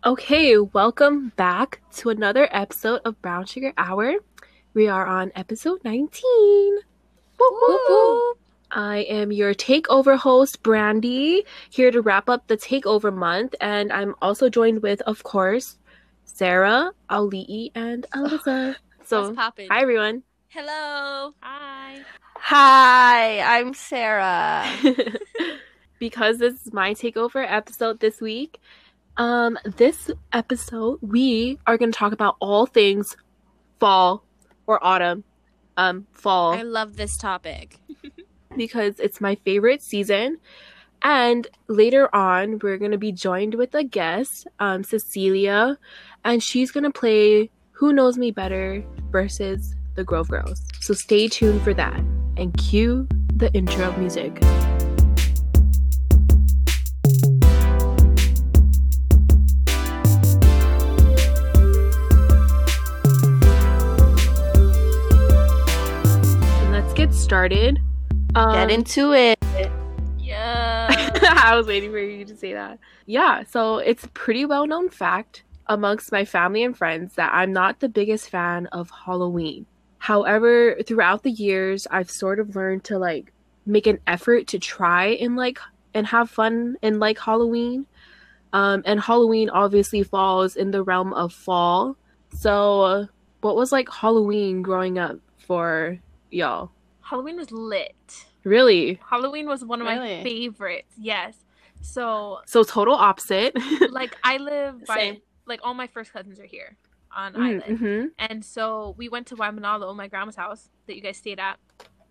Okay, welcome back to another episode of Brown Sugar Hour. We are on episode 19. Whoop, whoop, Woo! whoop. I am your takeover host, Brandy, here to wrap up the takeover month. And I'm also joined with, of course, Sarah, Ali'i, and Alyssa. What's poppin'? Hi, everyone. Hello. Hi. Hi, I'm Sarah. Because this is my takeover episode this week, this episode we are going to talk about all things fall or autumn. Fall. I love this topic. Because it's my favorite season. And later on, we're going to be joined with a guest, Cecilia, and she's going to play Who Knows Me Better versus the Grove Girls. So stay tuned for that. And cue the intro music. Let's get started. Get into it. Yeah. I was waiting for you to say that. Yeah, so it's a pretty well-known fact amongst my family and friends that I'm not the biggest fan of Halloween. However, throughout the years, I've sort of learned to make an effort to try and have fun in Halloween. And Halloween obviously falls in the realm of fall. So, what was Halloween growing up for y'all? Halloween was lit. Really? Halloween was one of my Really? favorites. Yes. So total opposite. I live by Same. all my first cousins are here on island. Mm-hmm. And so we went to Waimanalo, my grandma's house that you guys stayed at.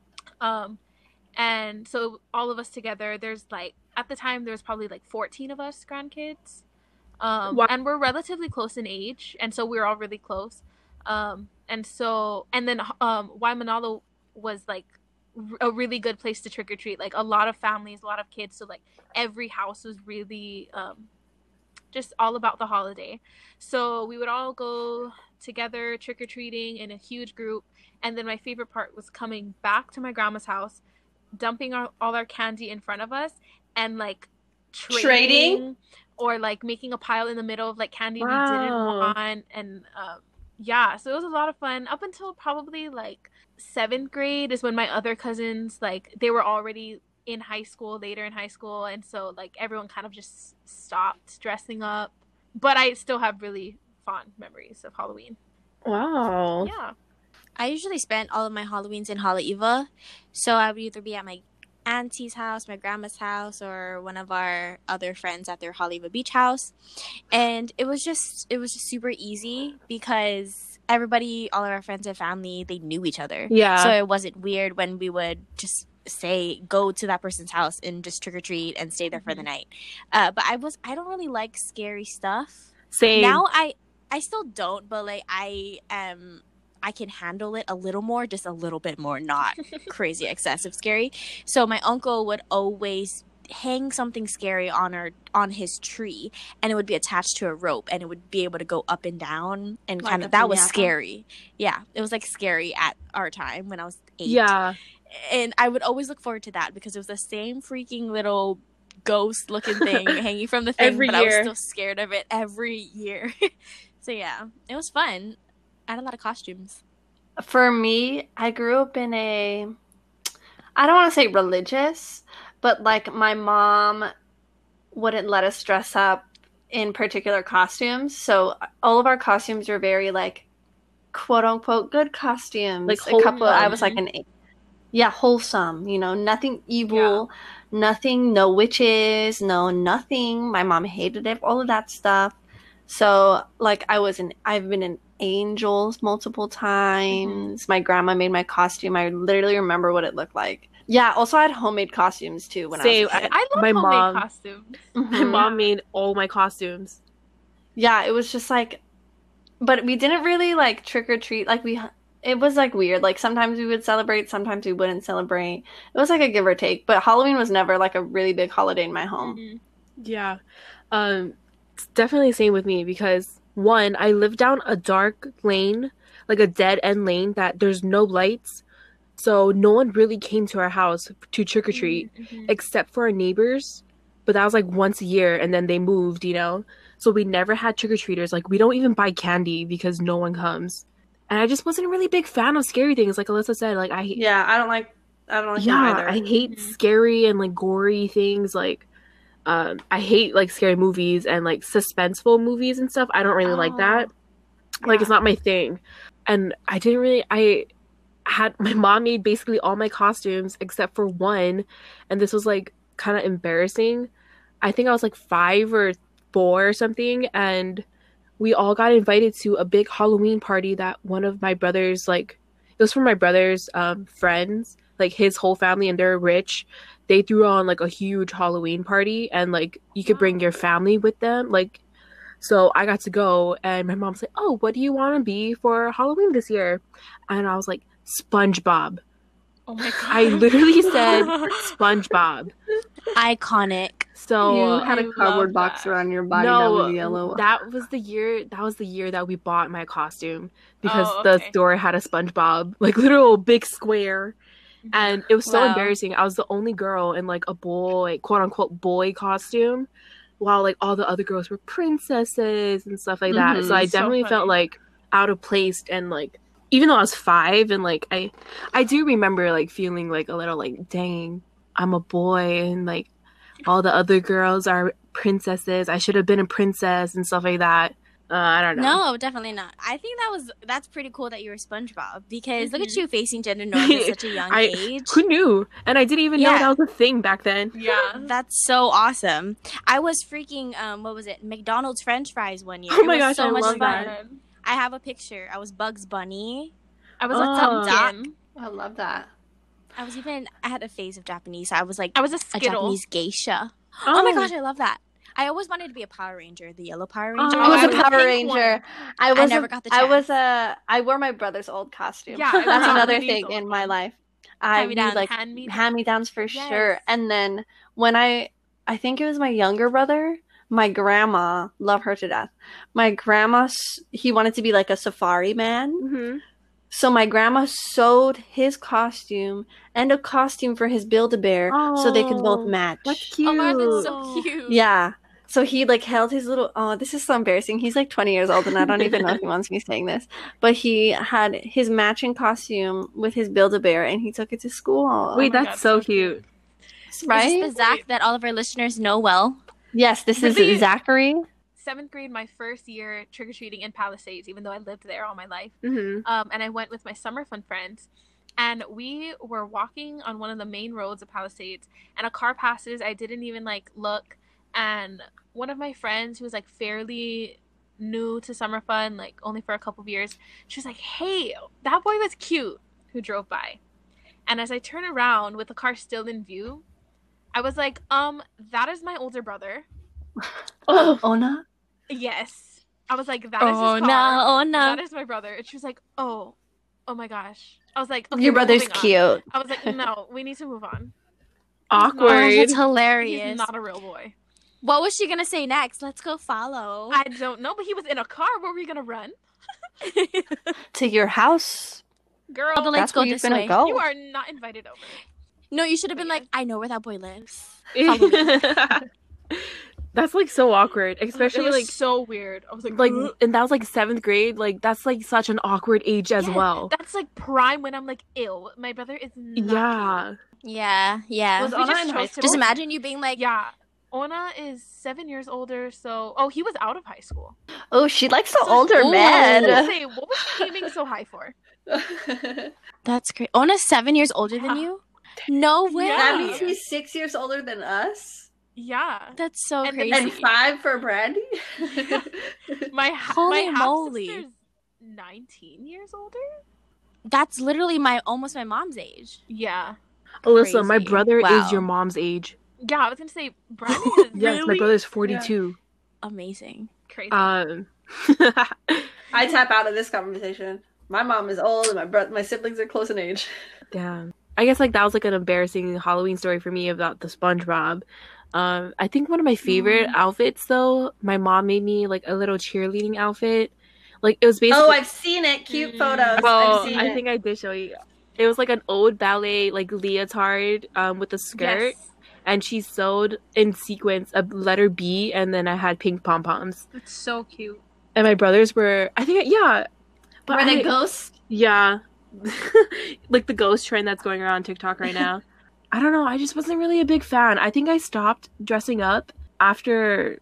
And so all of us together, there's at the time there was probably 14 of us grandkids. Wow. And we're relatively close in age, and so we were all really close. And then Waimanalo was a really good place to trick or treat. A lot of families, a lot of kids, so every house was really just all about the holiday. So we would all go together trick or treating in a huge group, and then my favorite part was coming back to my grandma's house, dumping all our candy in front of us, and trading or making a pile in the middle of candy we didn't Wow. want. And yeah, so it was a lot of fun up until probably 7th grade is when my other cousins they were already in high school, later in high school, and so everyone kind of just stopped dressing up. But I still have really fond memories of Halloween. Wow. Yeah. I usually spent all of my Halloweens in Haleiwa. So I would either be at my auntie's house, my grandma's house, or one of our other friends at their Haleiwa beach house. And it was just super easy because everybody, all of our friends and family, they knew each other. Yeah. So it wasn't weird when we would just say go to that person's house and just trick or treat and stay there for the night. But I don't really like scary stuff. Same. Now I still don't, but I can handle it a little more, just a little bit more, not crazy excessive scary. So my uncle would always hang something scary on his tree, and it would be attached to a rope, and it would be able to go up and down, and Like kind a of that was piñata? scary. Yeah, it was scary at our time when I was 8. Yeah. And I would always look forward to that because it was the same freaking little ghost looking thing hanging from the thing, Every but I was year. still scared of it every year. So yeah, it was fun. I had a lot of costumes. For me, I grew up in I don't want to say religious, but my mom wouldn't let us dress up in particular costumes. So all of our costumes were very quote unquote good costumes. A couple, I was an 8. Yeah, wholesome, nothing evil, nothing, no witches, no nothing. My mom hated it, all of that stuff. So I've been in angels multiple times. Mm-hmm. My grandma made my costume. I literally remember what it looked like. Yeah, also I had homemade costumes too when Same. I was a kid. I love My homemade mom- costumes. My Mhm. mom made all my costumes. Yeah, it was just but we didn't really trick or treat. It was weird. Sometimes we would celebrate, sometimes we wouldn't celebrate. It was a give or take. But Halloween was never a really big holiday in my home. Mhm. Yeah. It's definitely the same with me because one, I live down a dark lane, a dead end lane that there's no lights. So no one really came to our house to trick or treat Mhm. except for our neighbors. But that was once a year and then they moved, So we never had trick-or-treaters. Like, we don't even buy candy because no one comes. And I just wasn't a really big fan of scary things. Like Alyssa said, like, Yeah, I don't like them yeah, either. I hate scary and, like, gory things. Like, I hate, like, scary movies and, like, suspenseful movies and stuff. I don't really like that. Like, it's not my thing. And I had my mom made basically all my costumes except for one, and this was like kind of embarrassing. I think I was like 5 or 4 or something, and we all got invited to a big Halloween party that one of my brothers, like, it was from my brother's friends, like his whole family, and they're rich. They threw on like a huge Halloween party, and like you could bring your family with them, like. So I got to go, and my mom's like, "Oh, what do you want to be for Halloween this year?" And I was like, "SpongeBob." Oh my god! I literally said SpongeBob. Iconic. So You had a cardboard box around your body that was yellow. that was the year. That was the year that we bought my costume because Oh, the okay. store had a SpongeBob, like literal big square, and it was so Wow. embarrassing. I was the only girl in like a boy, quote unquote, boy costume, while like all the other girls were princesses and stuff like that. Mhm. So I So definitely felt funny. like out of place, and like even though I was 5, and like I do remember like feeling like a little like, dang, I'm a boy, and like all the other girls are princesses. I should have been a princess and stuff like that. I don't know. No, definitely not. I think that's pretty cool that you were SpongeBob because look at Mhm. you facing gender norms at such a young age. Who knew? And I didn't even know Yeah. that was a thing back then. Yeah. That's so awesome. I was freaking what was it? McDonald's French fries one year. Oh my It was gosh, so I much love fun. that. I have a picture. I was Bugs Bunny. I was Oh. a pumpkin. I love that. I had a phase of Japanese. I was like I was a a Skittle. Japanese geisha. Oh my gosh, I love that. I always wanted to be a Power Ranger, the yellow Power Ranger. Oh, I was I a was a Power pink Ranger. I never got the I wore my brother's old costume. Yeah, I That's wore another Anthony's thing old in my one. life. I Hand-me-downs. like Hand-me-downs. hand-me-downs for Yes. sure. And then when I think it was my younger brother, my grandma, love her to death. My grandma, he wanted to be like a safari man. Mm-hmm. So my grandma sewed his costume and a costume for his Build-A-Bear so they could both Oh, match. That's cute. Oh my god, that's so cute. Yeah. So he like held his little, oh, this is so embarrassing. He's like 20 years old and I don't even know if he wants me saying this. But he had his matching costume with his Build-A-Bear and he took it to school. Wait, my that's God, so so cute. Right? This is the Zach that all of our listeners know well. Yes, this Really? is Zachary. 7th grade, my first year trick-or-treating in Palisades, even though I lived there all my life. Mm-hmm. And I went with my summer fun friends. And we were walking on one of the main roads of Palisades, and a car passes. I didn't even like look. And one of my friends who was like fairly new to summer fun, like only for a couple of years, she was like, "Hey, that boy was cute," who drove by. And as I turn around with the car still in view, I was like, that is my older brother. Oh, Ona? Yes. I was like, that is his Oh car. no, oh no. That is my brother. And she was like, oh my gosh. I was like, okay, Your we're brother's moving on. cute. I was like, no, we need to move on. Oh, Awkward. that's hilarious. He's not a real boy. What was she gonna say next? Let's go follow. I don't know, but he was in a car. Where were we gonna run? To your house. Girl, Oh, but let's That's go where you're this gonna way. go. you are not invited over. No, you should have been Yeah. like, I know where that boy lives. That's like so awkward, It especially was like so weird. I was like, like, and that was like 7th grade. Like that's like such an awkward age as Yeah, well. That's like prime when I'm like, ew, my brother is not Yeah. Yeah, yeah. Was We Ona just in chose high to school? Just imagine you being like, cute. Yeah. Ona is 7 years older, so he was out of high school. Oh, she likes the So older Ooh. I was men. gonna say, what was she aiming so high for? that's great. Ona's 7 years older than you? No way. Yeah. That means he's 6 years older than us. Yeah. That's so And the- crazy. And 5 for Brandy. My Holy my moly. half-sister's 19 years older? That's literally almost my mom's age. Yeah. Alyssa, my Crazy. brother Wow. is your mom's age. Yeah, I was gonna say Brandon is Yes, my really brother's 42. Amazing. crazy. I tap out of this conversation. My mom is old and my siblings are close in age. Damn. I guess like that was like an embarrassing Halloween story for me about the SpongeBob. I think one of my favorite outfits though, my mom made me like a little cheerleading outfit. Like it was basically Oh, I've seen it. Cute Mm. photos. Oh, I've seen I it. think I did show you. It was like an old ballet like leotard with a skirt. Yes. and she sewed in sequence a letter B, and then I had pink pom poms. It's so cute. And my brothers were, I think, yeah. Were they ghosts? Yeah. Like the ghost trend that's going around TikTok right now. I don't know. I just wasn't really a big fan. I think I stopped dressing up after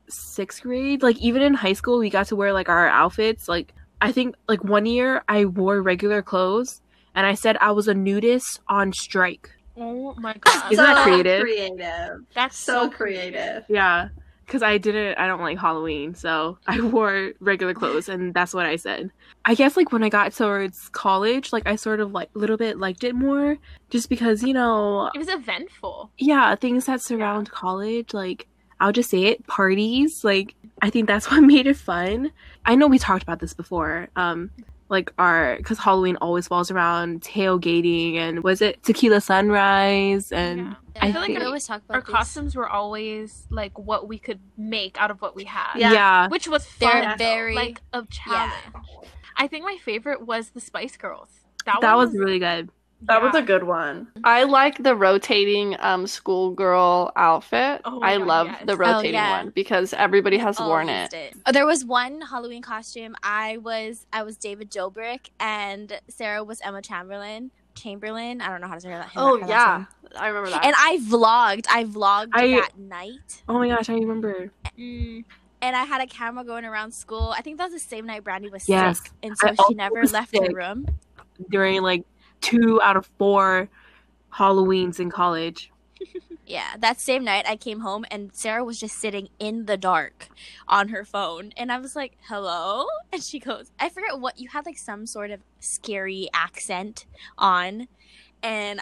6th grade. Like, even in high school, we got to wear, like, our outfits. Like, I think, like, one year I wore regular clothes, and I said I was a nudist on strike. Oh my god. Isn't that creative? That's So creative. Yeah. Because I don't like Halloween, so I wore regular clothes, and that's what I said. I guess, like, when I got towards college, like, I sort of, like, a little bit liked it more, just because, you know... It was eventful. Yeah, things that surround college, like, I'll just say it, parties, like, I think that's what made it fun. I know we talked about this before, like, because Halloween always falls around tailgating, and was it Tequila Sunrise, and... Yeah. I I feel feel like like we always talk about Our this. costumes were always like what we could make out of what we had. Yeah. Which was They're fun. though. very- like a challenge. I think my favorite was the Spice Girls. That one was really good. That was yeah. a good one. I like the rotating schoolgirl outfit. Oh my I God, love yes. the rotating yeah. one because everybody has worn Always it. did. Oh, there was one Halloween costume. I was David Dobrik, and Sarah was Emma Chamberlain. I don't know how to say that. Oh her last yeah, name. I remember that. And I vlogged that night. Oh my gosh, I remember. Mm. And I had a camera going around school. I think that was the same night Brandy was Yes. sick, and so I she also never was left sick. her room. During, like, 2 out of 4 Halloweens in college. Yeah, that same night I came home and Sarah was just sitting in the dark on her phone, and I was like, "Hello?" And she goes, "I forget what you had, like some sort of scary accent on," and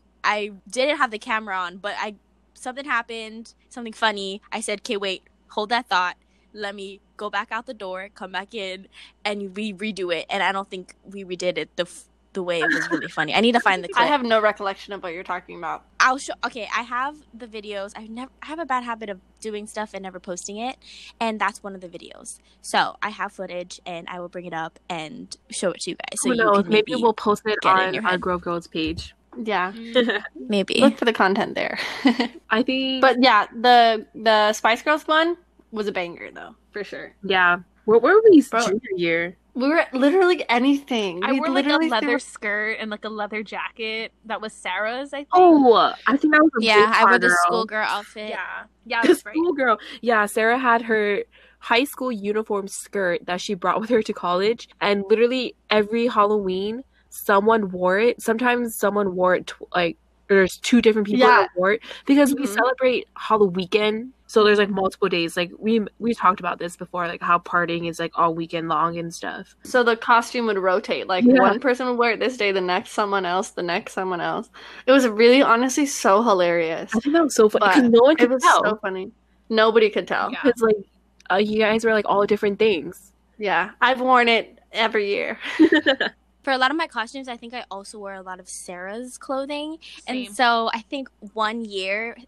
I didn't have the camera on, but something happened, something funny. I said, "Okay, wait, hold that thought. Let me go back out the door, come back in, and we redo it." And I don't think we redid it the way it was really funny. I need to find the clip. I have no recollection of what you're talking about. I'll show. Okay, I have the videos. I have a bad habit of doing stuff and never posting it, and that's one of the videos. So I have footage, and I will bring it up and show it to you guys. So Who you knows? can Maybe we'll post it get it in on your our head. Grove Girls page. Yeah, maybe. look for the content there. I think... But yeah, the Spice Girls one was a banger though, for sure. Yeah. Where were we Bro. junior year? We were literally anything. I We wore like a literally leather skirt and like a leather jacket that was Sarah's, I think. Oh, I think that was a Yeah, big I wore part, the girl. schoolgirl outfit. Yeah, The that's right. schoolgirl. Yeah, Sarah had her high school uniform skirt that she brought with her to college, and literally every Halloween, someone wore it. Sometimes someone wore it, like, there's 2 different people Yeah. that wore it, because we Mhm. celebrate Halloween. So there's, like, multiple days. Like, we talked about this before, like, how partying is, like, all weekend long and stuff. So the costume would rotate. Like Yeah. one person would wear it this day, the next someone else, the next someone else. It was really, honestly, so hilarious. I think that was so funny, But because no one It could was tell. so funny. Nobody could tell. Yeah. Because, like, you guys were, like, all different things. Yeah, I've worn it every year. For a lot of my costumes, I think I also wore a lot of Sarah's clothing. Same. And so I think one year,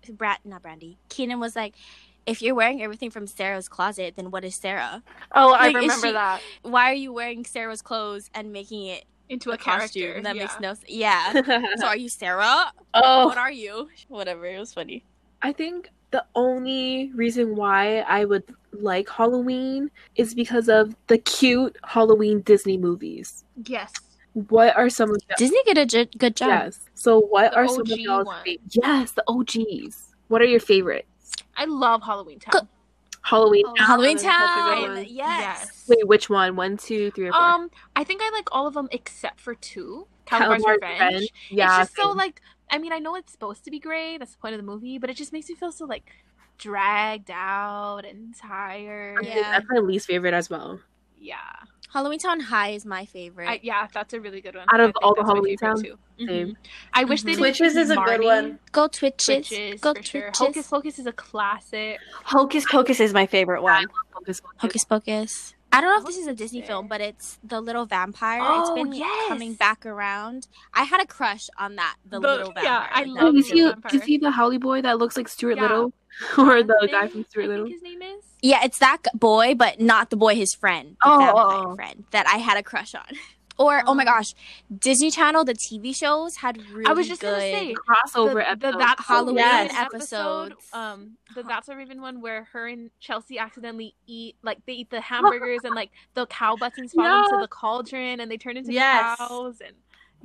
Keenan was like, "If you're wearing everything from Sarah's closet, then what is Sarah? Oh, I Like, is remember she- that. Why are you wearing Sarah's clothes and making it Into a costume? character. That yeah. makes no sense. Yeah. So are you Sarah? Oh, What are you? Whatever. It was funny. I think the only reason why I would like Halloween is because of the cute Halloween Disney movies. Yes. What are some of them? Disney did a good job. Yes. So what The are some of OG y'all's ones. Yes, the OGs. What are your favorites? I love Halloween Town. Go- Halloween. Oh, Halloween That's a good Town. one. Yes. Wait, which one? 1, 2, 3, or 4? I think I like all of them except for 2. Calabar's Calabar's Revenge. Yeah. It's just so same. like, I mean, I know it's supposed to be great. That's the point of the movie, but it just makes me feel so like dragged out and tired. Okay, Yeah. that's my least favorite as well. Yeah. Halloween Town High is my favorite. Yeah, that's a really good one. Out of I think all the that's my Halloween favorite Town? too. Same. Mhm. I wish they didn't Twitches use is a good Marnie. one. Go Twitches. Twitches, Go for sure. Twitches. Hocus Pocus is a classic. Hocus Pocus is my favorite one. Focus, focus. Hocus Pocus. I don't know if this is a Hocus Disney Pocus. film, but it's the little vampire. Oh, it's been yes. coming back around. I had a crush on that, the little vampire. yeah, I That love Oh, was you Little see, Vampire. you see the Holly boy that looks like Stuart Yeah. Little, or the Jonathan, guy from Stuart I Little? think his name is. Yeah, it's that boy, but not the boy, his friend. The Oh, vampire oh. friend that I had a crush on. Or oh my gosh, Disney Channel, the TV shows had really I was just good gonna say Crossover the episode. That's So Halloween Raven episodes. The That's So Raven one where her and Chelsea accidentally eat the hamburgers and like the cow buttons fall into the cauldron and they turn into cows and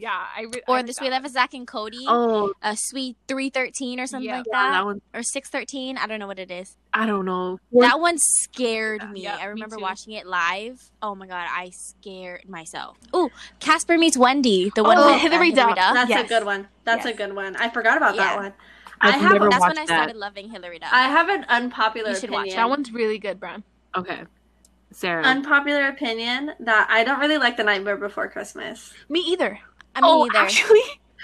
or The Sweet Life of Zach and Cody. Oh, Sweet 313 or something like that that. one. Or 613. I don't know what it is. I don't know. That one scared me. Yeah, I remember me too. watching it live. Oh my god, I scared myself. Oh, Casper Meets Wendy, the one Oh, with Hilary Duff. That's Yes. a good one. That's a Yes. good one. I forgot about that Yeah. one. I've I have. never That's when I watched started that. loving Hilary Duff. I have an unpopular You should watch opinion. That one's really good, Bran. Okay, Sarah. Unpopular opinion that I don't really like The Nightmare Before Christmas. Me either. I mean, either. Actually,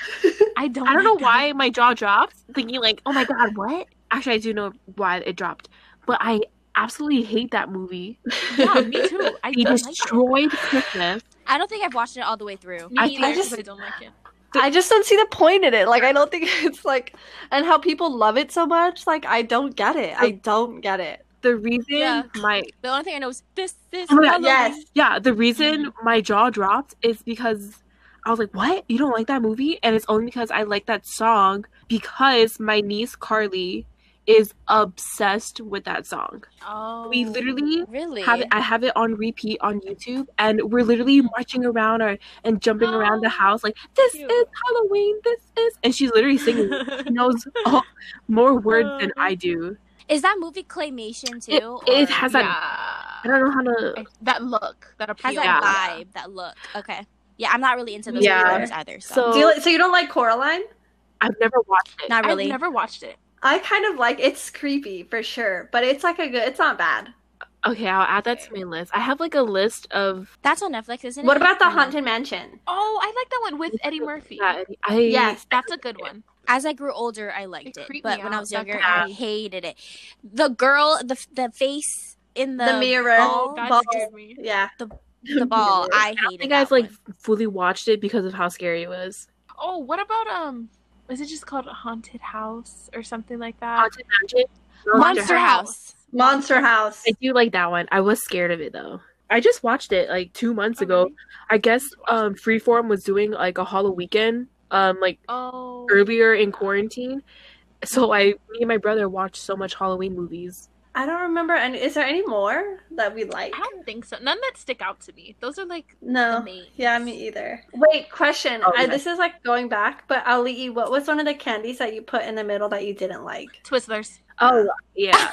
I don't. I don't know like that. why my jaw dropped, thinking like, "Oh my god, what?" Actually, I do know why it dropped, but I absolutely hate that movie. Yeah, me too. I He don't like it. destroyed Christmas. I don't think I've watched it all the way through. Me I either, just- 'cause I don't like it. I just don't see the point in it. Like, I don't think it's like, and how people love it so much. Like, I don't get it. I don't get it. The reason Yeah. my The only thing I know is this Oh my God, Halloween. Yes. yeah, the reason my jaw dropped is because I was like, "What? You don't like that movie?" And it's only because I like that song because my niece Carly is obsessed with that song. Oh, We literally Really? I have it on repeat on YouTube, and we're literally marching around and jumping around the house like, "This Cute. is Halloween. This is," and she's literally singing. She knows more words than I do. Is that movie claymation too? It or has that. I don't know how to. that look, that appeal. has that Yeah. vibe, that look. Okay. Yeah, I'm not really into those Yeah. movies either. So So you don't like Coraline? I've never watched it. not really. I've never watched it. I kind of like. It's creepy for sure, but it's like a good. It's not bad. Okay, I'll add that to my list. I have like a list of. That's on Netflix, isn't it? What about the I don't know. Haunted Mansion? Oh, I like that one with Eddie Murphy. Yeah, Yes. That's a good one. As I grew older, I liked It it, creeped but me when I out, was that younger, guy. I hated it. The girl, the face in the mirror. ball, That Balls. scared me. Yeah. the ball, I I don't hated think that I've like one. fully watched it because of how scary it was. Oh, what about is it just called a haunted house or something like that? Haunted Mansion, Monster House. Monster House. I do like that one. I was scared of it though. I just watched it like 2 months ago. really? I guess Freeform was doing like a Halloween weekend like Oh, earlier in quarantine. So me and my brother watched so much Halloween movies. I don't remember. And is there any more that we like? I don't think so. None that stick out to me. Those are like No. the mains. Yeah, me either. Wait, question. Oh, yeah. This is like going back, but Ali, what was one of the candies that you put in the middle that you didn't like? Twizzlers. Oh yeah,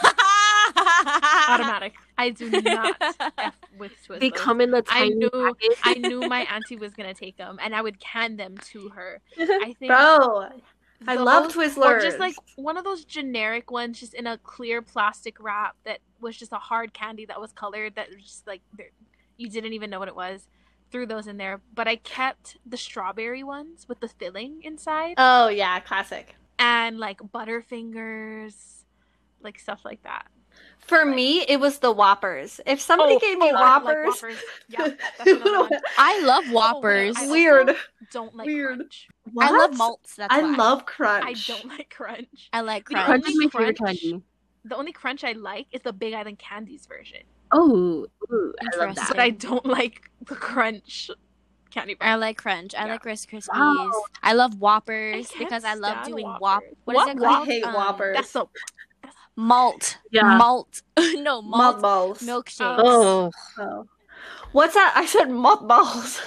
Automatic. I do not F with Twizzlers. they come in the I tiny knew package. I knew my auntie was gonna take them, and I would hand them to her. I think Bro, I love those- Twizzlers. Or just like one of those generic ones, just in a clear plastic wrap that was just a hard candy that was colored. That was just like you didn't even know what it was. Threw those in there, but I kept the strawberry ones with the filling inside, Oh yeah, classic. and like Butterfingers, like stuff like that. For me, it was the Whoppers. If somebody gave me I like Whoppers, Whoppers. Yeah, that's another one. I love Whoppers. I also Weird. Don't like Weird. crunch. What? I love malts. That's I why. love Crunch. I don't like crunch. I like The crunch. Crunch only is my favorite crunch- candy. The only crunch I like is the Big Island Candies version, Oh, ooh, I love Interesting. that. but I don't like the crunch candy bar. I like crunch. I Yeah. like Rice Krispies. Wow. I love Whoppers I because I can't love stand doing Whoppers. What is it I called? hate Whoppers. That's so. Malt. Yeah. Malt. No, Malt malt balls. milkshakes. Oh, Oh. What's that? I said malt balls.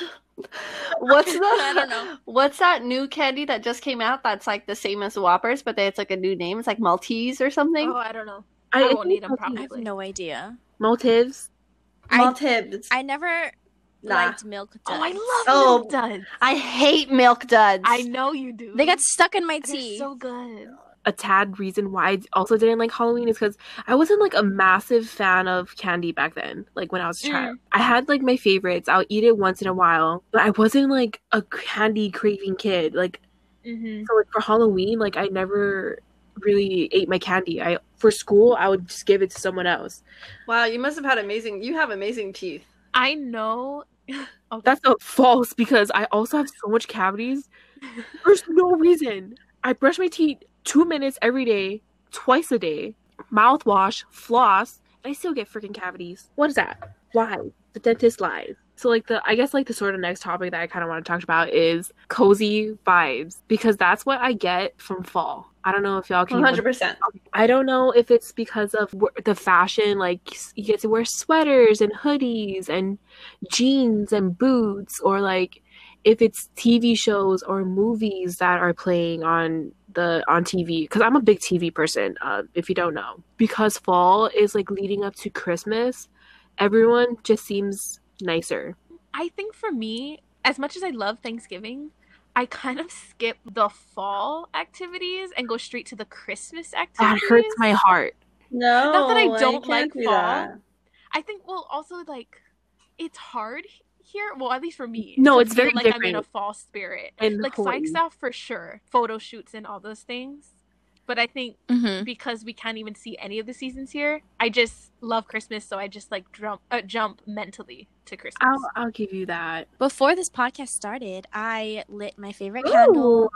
What's the? I don't know. What's that new candy that just came out? That's like the same as Whoppers, but it's like a new name. It's like Maltese or something. Oh, I don't know. I won't need them I probably. have no idea. motives. Maltibs. I never Nah. liked Milk Duds. Oh, I love Oh. Milk Duds. I hate Milk Duds. I know you do. They got stuck in my They're teeth. so good. A tad reason why I also didn't like Halloween is because I wasn't like a massive fan of candy back then. Like when I was a child, I had like my favorites. I'll eat it once in a while, but I wasn't like a candy craving kid. Like Mm-hmm. so, like for Halloween, like I never really ate my candy. For school, I would just give it to someone else. Wow, you must have had amazing teeth. I know. Okay. That's not false because I also have so much cavities. There's no reason. I brush my teeth 2 minutes every day, twice a day, mouthwash, floss, and I still get freaking cavities. What is that? Why? The dentist lies. So like I guess like the sort of next topic that I kind of want to talk about is cozy vibes, because that's what I get from fall. I don't know if y'all can. 100%. I don't know if it's because of the fashion, like you get to wear sweaters and hoodies and jeans and boots, or like if it's TV shows or movies that are playing on TV, because I'm a big TV person, if you don't know. Because fall is like leading up to Christmas, everyone just seems nicer. I think for me, as much as I love Thanksgiving, I kind of skip the fall activities and go straight to the Christmas That activities. hurts my heart. No, Not that I you don't can't like do fall. that. I think, well, also, like, it's hard here. Well, at least for me. No, to it's feel very like I'm in different a fall spirit. in Like, Hawaii. Flagstaff for sure. Photo shoots and all those things. But I think Mm-hmm. because we can't even see any of the seasons here, I just love Christmas, so I just, like, jump mentally to Christmas. I'll give you that. Before this podcast started, I lit my favorite candle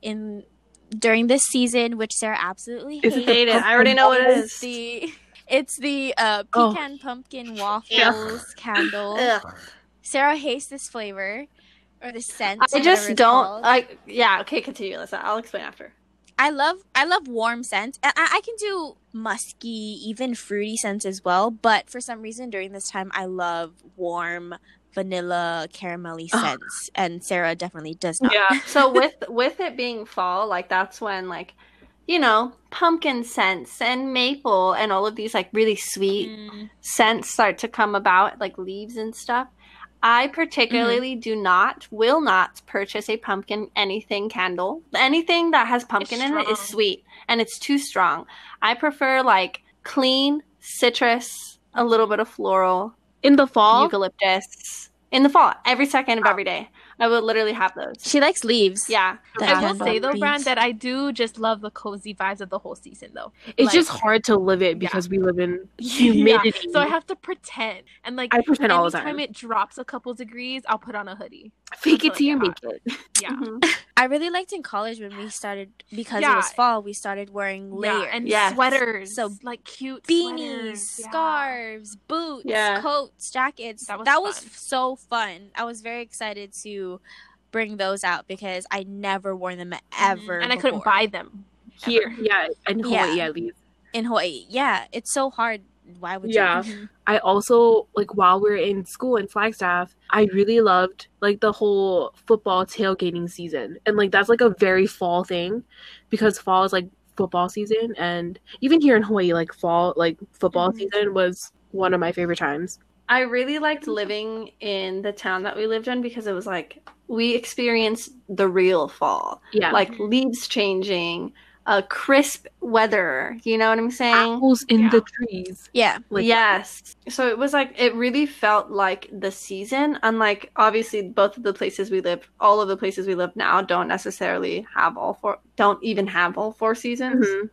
during this season, which Sarah absolutely Is it hates. the Hate it. I already know what it It's is. it's the pecan pumpkin waffles candle. Ugh. Sarah hates this flavor or the scent. I whatever just it's don't. called. Yeah. Okay, continue. I'll explain after. I love warm scents. I can do musky, even fruity scents as well. But for some reason, during this time, I love warm, vanilla, caramelly scents, and Sarah definitely does not. Yeah. So with it being fall, like that's when like, you know, pumpkin scents and maple and all of these like really sweet scents start to come about, like leaves and stuff. I particularly will not purchase a pumpkin anything candle. Anything that has pumpkin in it is strong. sweet and it's too strong. I prefer like clean citrus, a little bit of floral, In the fall, eucalyptus. In the fall, every second of every day. I would literally have those. She likes leaves. Yeah. The I will candle say though, leaves. Brand, that I do just love the cozy vibes of the whole season though. it's Like, just hard to live it because we live in humidity. Yeah, so I have to pretend, and like I pretend all the anytime time. it drops a couple degrees, I'll put on a hoodie. Fake it until till you I make get it. Yeah, Mhm. I really liked in college when we started, because it Yeah. was fall, we started wearing layers. yeah, and Yes. sweaters, So, like cute beanies, sweaters. Yeah. scarves, boots, Yeah. coats, jackets. That was fun. so fun. I was very excited to bring those out because I never wore them ever. and I couldn't before. buy them Here, yeah, in Hawaii Yeah. at least. in Hawaii. Yeah, it's so hard. Why would Yeah. you? I also, like, while we were in school in Flagstaff, I really loved, like, the whole football tailgating season. And, like, that's, like, a very fall thing because fall is, like, football season. And even here in Hawaii, like, fall, like, football season was one of my favorite times. I really liked living in the town that we lived in because it was like we experienced the real fall. Yeah. Like leaves changing, crisp weather. You know what I'm saying? Apples in Yeah. the trees. Yeah. Like, Yes. So it was like, it really felt like the season. Unlike, obviously, both of the places we live, all of the places we live now don't necessarily have don't even have all four seasons. Mhm.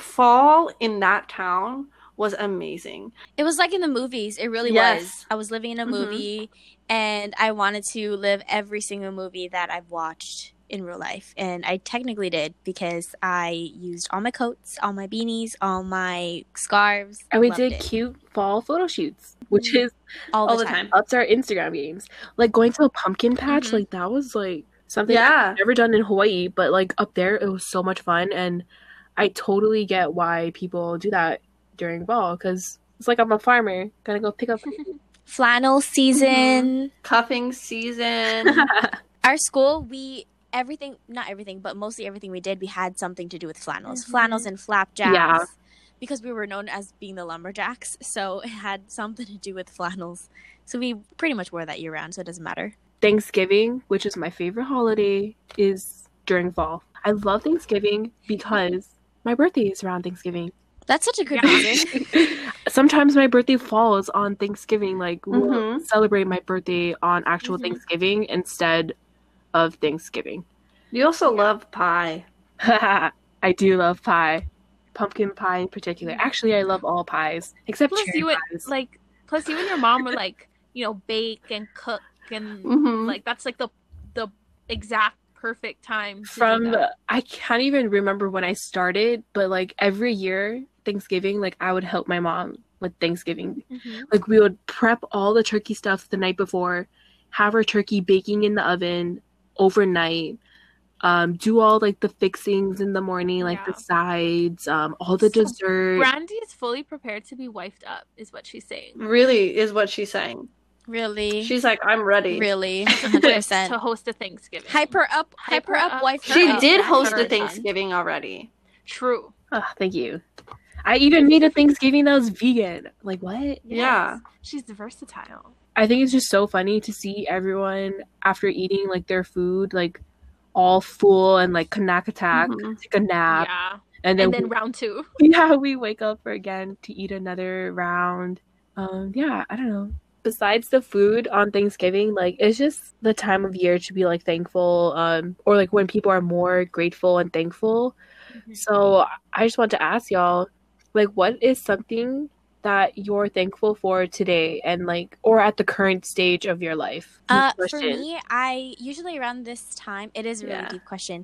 Fall in that town was amazing. It was like in the movies. It really Yes. was. I was living in a Mhm. movie, and I wanted to live every single movie that I've watched in real life. And I technically did because I used all my coats, all my beanies, all my scarves. And we Loved did it. cute fall photo shoots, which is all the time. ups our Instagram games. Like, going to a pumpkin patch, Mhm. like, that was, like, something Yeah. I've never done in Hawaii, but, like, up there, it was so much fun. And I totally get why people do that during fall, because it's like I'm a farmer, gonna go pick up. Flannel season. Cuffing season. Our school, not everything, but mostly everything we did, we had something to do with flannels. Mhm. Flannels and flapjacks. Yeah. Because we were known as being the lumberjacks, so it had something to do with flannels. So we pretty much wore that year round, so it doesn't matter. Thanksgiving, which is my favorite holiday, is during fall. I love Thanksgiving because my birthday is around Thanksgiving. That's such a good Yeah. reason. Sometimes my birthday falls on Thanksgiving. Like, we'll Mhm. celebrate my birthday on actual Mhm. Thanksgiving instead of Thanksgiving. You also love pie. I do love pie. Pumpkin pie in particular. Actually, I love all pies except Plus cherry you would pies. plus you and your mom would like, you know, bake and cook and Mhm. like that's like the exact perfect time to do From that. I can't even remember when I started, but like every year Thanksgiving, like I would help my mom with Thanksgiving. Mhm. Like, we would prep all the turkey stuff the night before, have our turkey baking in the oven overnight, do all like the fixings in the morning, like the sides, all the So dessert. Brandy is fully prepared to be wifed up, is what she's saying. Really is what she's saying. Really? She's like, I'm ready. Really? To 100%. host a Thanksgiving. Hyper up, wife. She her up. did That's host her a Thanksgiving already. True. Oh, thank you. I even made a Thanksgiving that was vegan. Like, what? Yeah. She's versatile. I think it's just so funny to see everyone after eating like their food, like all full and like knack attack, take a nap, Yeah. and then round 2. Yeah, we wake up for again to eat another round. Yeah, I don't know. Besides the food on Thanksgiving, like it's just the time of year to be like thankful, or like when people are more grateful and thankful. So I just want to ask y'all, like, what is something that you're thankful for today, and like, or at the current stage of your life? For me, I usually around this time, it is a really deep question.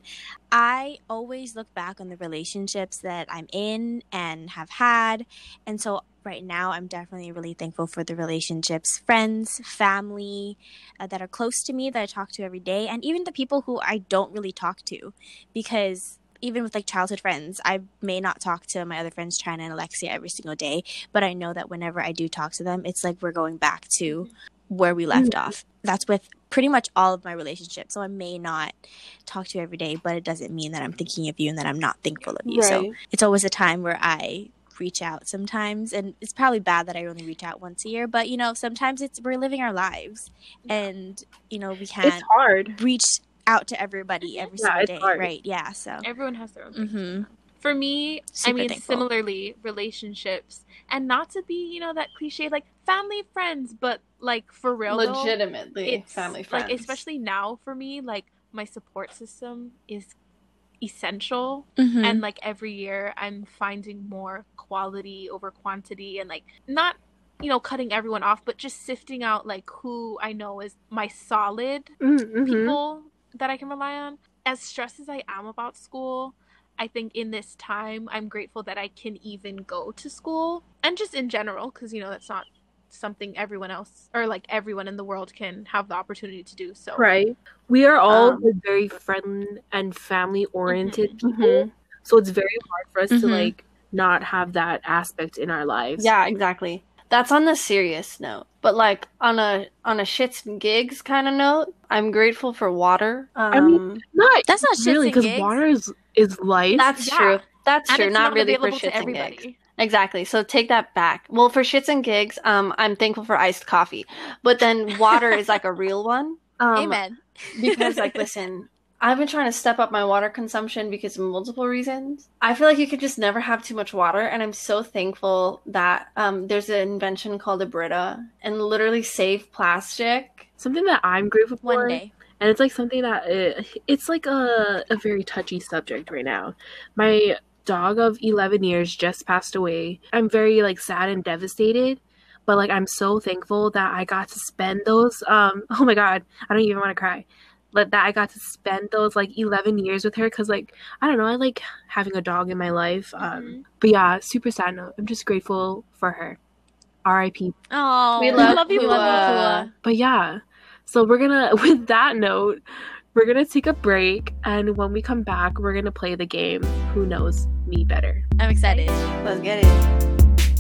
I always look back on the relationships that I'm in and have had. And so right now, I'm definitely really thankful for the relationships, friends, family that are close to me, that I talk to every day, and even the people who I don't really talk to, because even with like childhood friends, I may not talk to my other friends, China and Alexia, every single day, but I know that whenever I do talk to them, it's like we're going back to where we left off. That's with pretty much all of my relationships. So I may not talk to you every day, but it doesn't mean that I'm thinking of you and that I'm not thankful of you. Right. So it's always a time where I reach out sometimes, and it's probably bad that I only reach out once a year, but you know, sometimes we're living our lives, and you know, we can't reach out to everybody every single day, right? Yeah, so everyone has their own thing. For me, super thankful. Similarly, relationships, and not to be, you know, that cliche like family, friends, but like for real, legitimately family, friends. Like especially now for me, like my support system is essential, and like every year I'm finding more quality over quantity, and like not, you know, cutting everyone off, but just sifting out like who I know is my solid people that I can rely on. As stressed as I am about school, I think in this time I'm grateful that I can even go to school, and just in general, because you know that's not something everyone else or like everyone in the world can have the opportunity to do. So we are all very friend and family oriented people, so it's very hard for us to like not have that aspect in our lives. Yeah, exactly. That's on the serious note, but like on a shits and gigs kind of note, I'm grateful for water. I mean, that's not really, because water is life. That's true. That's true. Not really for shits and gigs. Exactly. So take that back. Well, for shits and gigs, I'm thankful for iced coffee, but then water is like a real one. Amen. Because like, listen, I've been trying to step up my water consumption because of multiple reasons. I feel like you could just never have too much water, and I'm so thankful that there's an invention called a Brita, and literally save plastic. Something that I'm grateful for. One day. And it's like something that it's like a very touchy subject right now. My dog of 11 years just passed away. I'm very like sad and devastated, but like I'm so thankful that I got to spend those oh my god, I don't even want to cry. That I got to spend those like 11 years with her, because like I don't know, I like having a dog in my life. But yeah, super sad note. I'm just grateful for her. R.I.P. Oh, we love you, Pua. But yeah, so we're gonna, with that note, we're gonna take a break, and when we come back, we're gonna play the game Who Knows Me Better. I'm excited. Let's get it.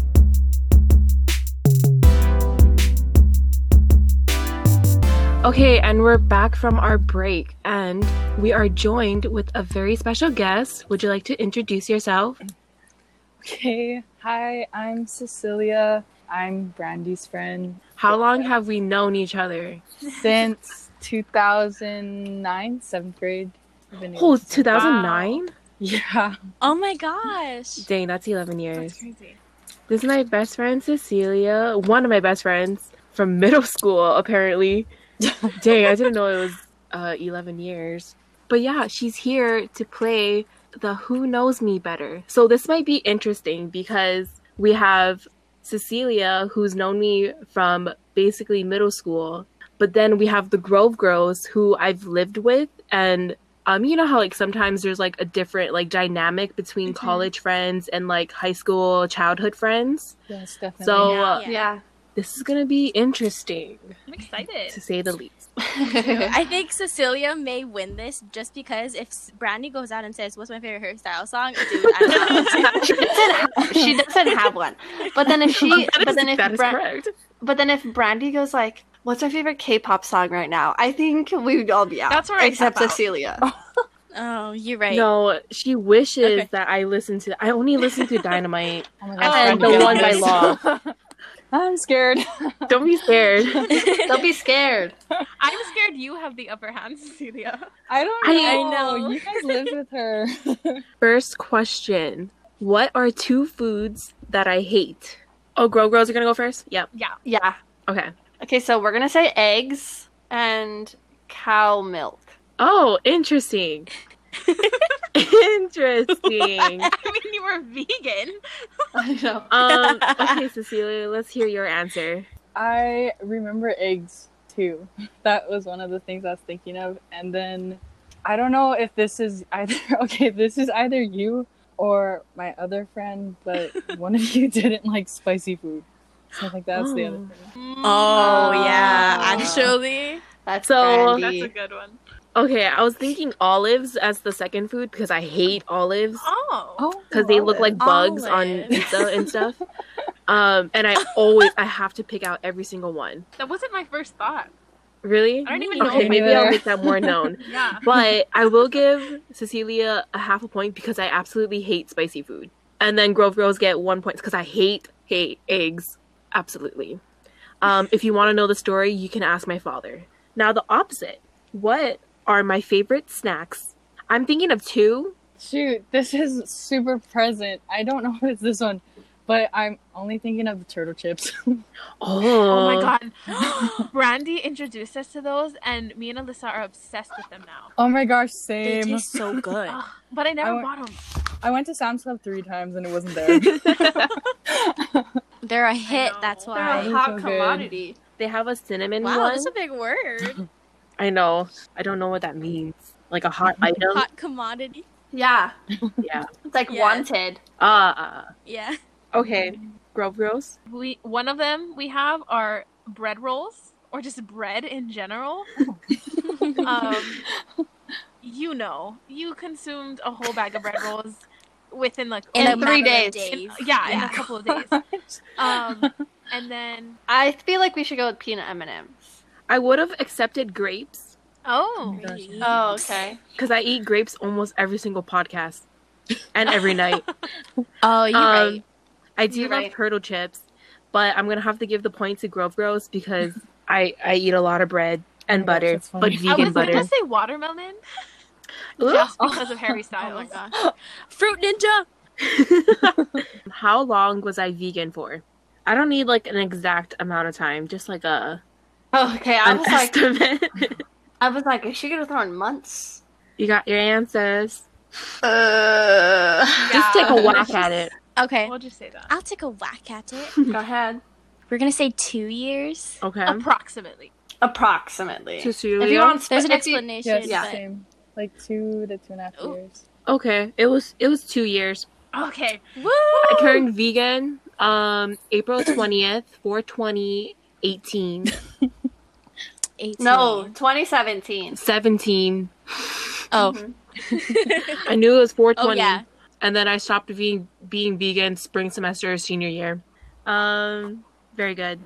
Okay, and we're back from our break, and we are joined with a very special guest. Would you like to introduce yourself? Okay, hi, I'm Cecilia. I'm Brandy's friend. How long have we known each other? Since 2009, 7th grade. Oh, 2009? Wow. Yeah. Oh my gosh. Dang, that's 11 years. That's crazy. This is my best friend, Cecilia. One of my best friends from middle school, apparently. Dang, I didn't know it was 11 years. But yeah, she's here to play the Who Knows Me Better. So this might be interesting because we have Cecilia, who's known me from basically middle school. But then we have the Grove Girls, who I've lived with. And you know how like sometimes there's like a different like dynamic between college friends and like high school childhood friends? Yes, definitely. So yeah. This is going to be interesting. I'm excited. to say the least. I think Cecilia may win this just because if Brandy goes out and says, "What's my favorite hairstyle song?" Dude, I'm out. she doesn't have one. But then if That is correct. But then if Brandy goes like, "What's our favorite K-pop song right now?" I think we would all be out. That's where I except tap out. Cecilia. Oh, you're right. No, she wishes Okay. that I listen to. I only listen to Dynamite. Oh my Oh, gosh, and Brandy the got one by this. Law. I'm scared. Don't be scared. Don't be scared. I'm scared you have the upper hand, Cecilia. I don't I know. know. You guys lived with her. First question: what are 2 foods that I hate? Oh, girls are gonna go first. Yep. Yeah. Yeah. Okay. Okay, so we're gonna say eggs and cow milk. Oh, interesting. Interesting. I mean, you were vegan. I know. Okay, Cecilia, let's hear your answer. I remember eggs too. That was one of the things I was thinking of. And then I don't know if this is either this is either you or my other friend, but one of you didn't like spicy food. So I think that's the other thing. Oh yeah, Ah. actually. That's So- Brandy. That's a good one. Okay, I was thinking olives as the second food because I hate olives Oh. because they look like bugs on Olives. pizza and stuff. And I have to pick out every single one. That wasn't my first thought. Really? I don't even know. Okay, if maybe either. I'll make that more known. Yeah. But I will give Cecilia a half a point because I absolutely hate spicy food. And then Grove Girls get 1 point because I hate eggs. Absolutely. If you want to know the story, you can ask my father. Now the opposite. What are my favorite snacks? I'm thinking of 2. Shoot, this is super present. I don't know if it's this one, but I'm only thinking of turtle chips. Oh my god. Brandy introduced us to those, and me and Alyssa are obsessed with them now. Oh my gosh, They same. taste so good. Ugh, but I never I bought them. I went to Sam's Club 3 times and it wasn't there. They're a hit, know. that's They're why. a hot So good. commodity. They have a cinnamon Wow, one. that's a big word. I know. I don't know what that means. Like a hot item. Hot commodity. Yeah. Yeah. It's like Yeah. wanted. Yeah. Okay. Grove Girls. One of them we have are bread rolls, or just bread in general. You consumed a whole bag of bread rolls within like In In a 3 matter of days. yeah, in Yeah. a couple of days. And then I feel like we should go with peanut M&Ms. I would have accepted grapes oh, Oh, okay. because I eat grapes almost every single podcast and every night. Oh, you're right. I do You're love right. turtle chips, but I'm gonna have to give the point to Grove Girls because I eat a lot of bread and Oh my gosh, butter, that's but funny. I vegan was butter. gonna say watermelon, Ugh. just because of Harry Oh Styles. my gosh. Fruit Ninja! How long was I vegan for? I don't need like an exact amount of time, just like Oh, okay. I an was like, estimate. is she gonna throw in months? You got your answers. Go Just take a Yeah. whack at it. Okay, We'll just say that. I'll take a whack at it. ahead. We're gonna say 2 years. Okay. Approximately. Approximately. Cecilia? If you want, There's an if you- explanation. Yes, Yeah. but- same. Like 2 to 2.5 Ooh. years. Okay, it was 2 years. Okay. Woo! I turned vegan April 20th, 2018. 18. No, 2017. 17. Oh. I knew it was 420. Oh, yeah. And then I stopped being vegan spring semester senior year. Very good.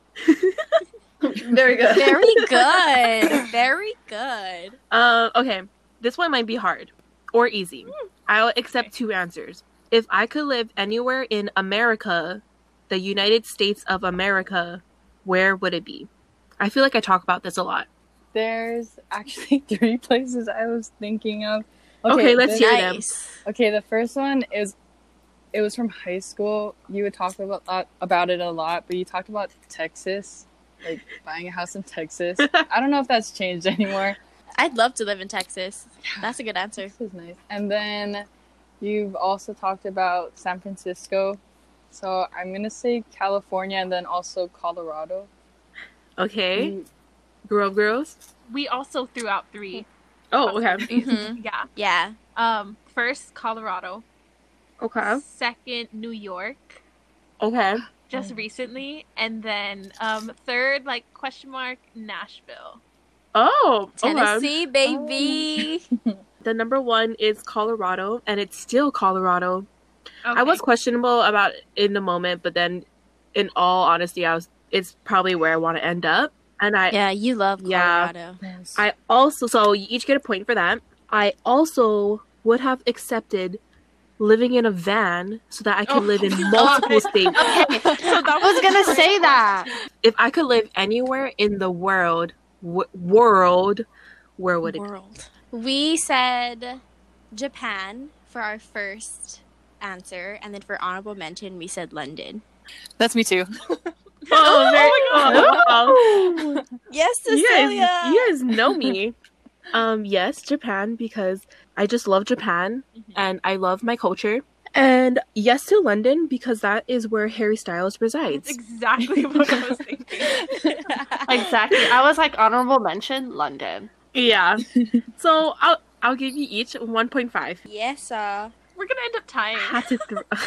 Very good. Very good. Very good. Okay, this one might be hard or easy. I'll accept 2 answers. If I could live anywhere in America, the United States of America, where would it be? I feel like I talk about this a lot. There's actually 3 places I was thinking of. Okay, let's hear them. Nice. Okay, the first one is it was from high school. You would talk about it a lot, but you talked about Texas, like buying a house in Texas. I don't know if that's changed anymore. I'd love to live in Texas. That's a good answer. This is nice. And then you've also talked about San Francisco. So I'm gonna say California and then also Colorado. Okay, You- girls. We also threw out 3. Oh, okay. Mhm. Yeah. Yeah. First, Colorado. Okay. Second, New York. Okay. just recently, and then third, like question mark, Nashville. Oh, okay. Tennessee, baby. The number one is Colorado, and it's still Colorado. Okay. I was questionable about it in the moment, but then, in all honesty, it's probably where I want to end up. And Yeah, you love Colorado. Nice. I also, so you each get a point for that. I also would have accepted living in a van so that I could live in multiple states. I was gonna say that. If I could live anywhere in the world, where would it be? World. We said Japan for our first answer, and then for honorable mention, we said London. That's me too. Oh, Yes, you Cecilia. guys know me. Yes, Japan, because I just love Japan and I love my culture. And yes to London, because that is where Harry Styles That's resides. exactly what I was thinking. Exactly. I was like, honorable mention, London. Yeah. So I'll give you each 1.5. Yes, We're gonna end up tying. Had to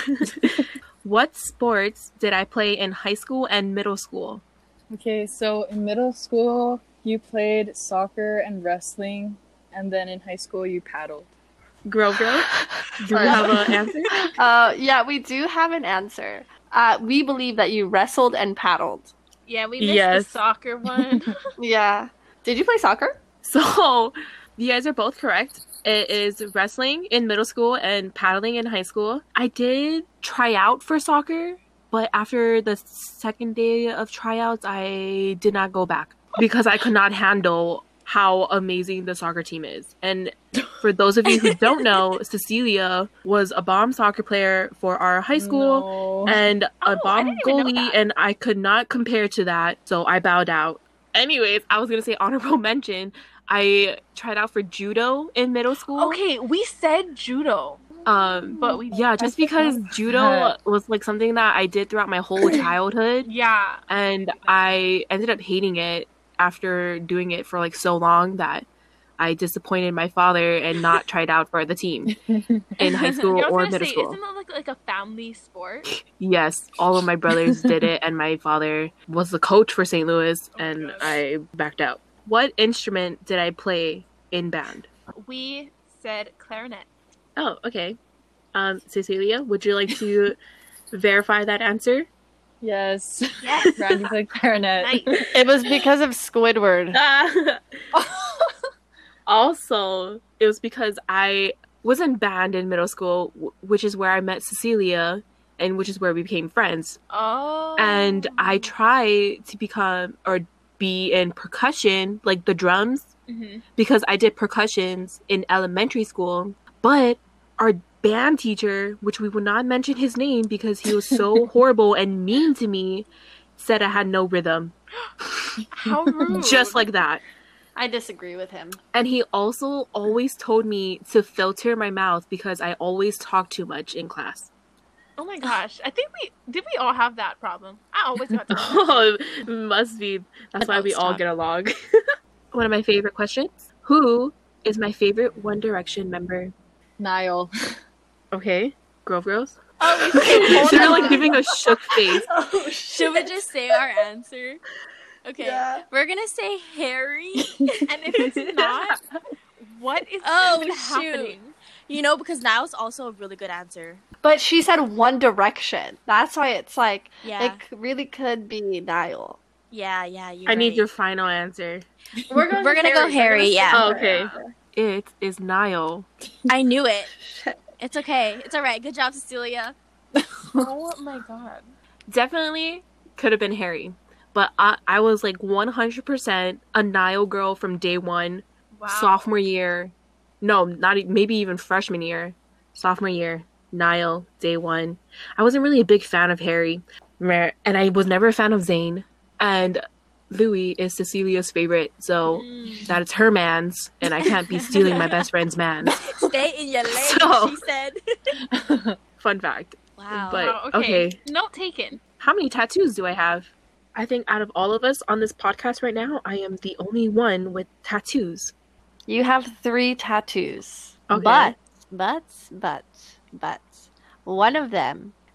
What sports did I play in high school and middle school? Okay, so in middle school, you played soccer and wrestling, and then in high school, you paddled. Girl, do you have an answer? Yeah, we do have an answer. We believe that you wrestled and paddled. Yeah, we missed Yes. the soccer one. Yeah. Did you play soccer? So, you guys are both correct. It is wrestling in middle school and paddling in high school. I did try out for soccer, but after the second day of tryouts, I did not go back because I could not handle how amazing the soccer team is. And for those of you who don't know, Cecilia was a bomb soccer player for our high school No. and a I bomb didn't even know goalie, that. and I could not compare to that, so I bowed out. Anyways, I was gonna say honorable mention. I tried out for judo in middle school. Okay, we said judo. But we Just because judo was like something that I did throughout my whole childhood, Yeah. and I ended up hating it after doing it for like so long that I disappointed my father and not tried out for the team in high school Yeah, I was or gonna middle say, school. isn't that like a family sport? Yes, all of my brothers did it, and my father was the coach for St. Louis, Oh my and gosh. I backed out. What instrument did I play in band? We said clarinet. Oh, okay. Cecilia, would you like to verify that answer? Yes. Yes. Randy played clarinet. Nice. It was because of Squidward. Also, it was because I was in band in middle school, which is where I met Cecilia, and which is where we became friends. Oh. And I tried to be in percussion, like the drums, Mhm. because I did percussions in elementary school. But our band teacher, which we will not mention his name because he was so horrible and mean to me, said I had no rhythm. How rude. Just like that. I disagree with him. And he also always told me to filter my mouth because I always talk too much in class. Oh my gosh. I think we all have that problem. I always got to. Oh, it must be. That's why we all Stop. get along. One of my favorite questions. Who is my favorite One Direction member? Niall. Okay. Girls. Oh, we said They're like giving a shook face. Should we just say our answer? Okay, Yeah. we're gonna say Harry. And if it's not, what is Oh, even shoot. happening? You know, because Niall's also a really good answer. But she said One Direction. That's why it's like, Yeah, it really could be Niall. yeah. You're I need right. your final answer. We're gonna go Harry, yeah. Oh, okay. It is Niall. I knew it. It's okay. It's all right. Good job, Cecilia. Oh my god. Definitely could have been Harry. But I was like 100% a Niall girl from day one. Wow. Sophomore year. No, maybe even freshman year. Sophomore year. Niall, day one. I wasn't really a big fan of Harry. And I was never a fan of Zayn. And Louis is Cecilia's favorite. So that is her man's. And I can't be stealing my best friend's man. Stay in your lane, So- she said. Fun fact. Wow. But- Wow, okay. Note taken. How many tattoos do I have? I think out of all of us on this podcast right now, I am the only one with tattoos. You have 3 tattoos. Okay. But, one of them